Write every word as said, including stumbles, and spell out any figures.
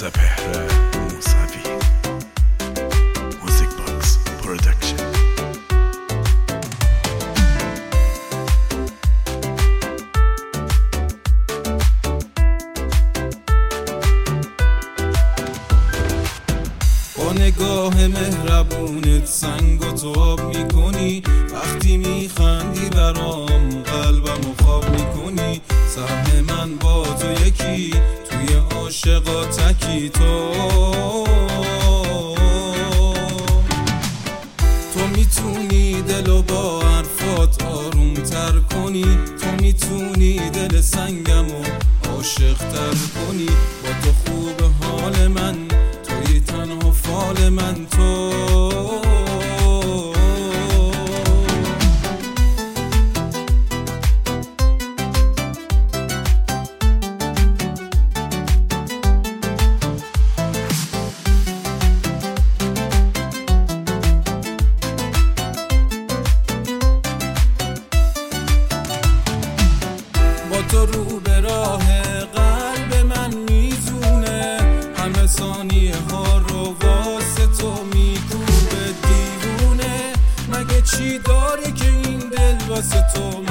سپهر موسوی موزیک باکس پرودکشن. با نگاه مهربونت سنگ و تاب میکنی، وقتی میخندی برام قلبم و خواب میکنی. سهم من با تو یکی، توی عاشقا تکی. تو تو میتونی دلو با حرفات آروم تر کنی، تو میتونی دل سنگمو عاشق تر کنی. با تو خوب حال من، توی تنها فال من. تو با تو رو به راه قلب من میزونه، همه ثانیه ها رو واسه تو میکوبه دیوونه. مگه چی داری که این دل واسه تو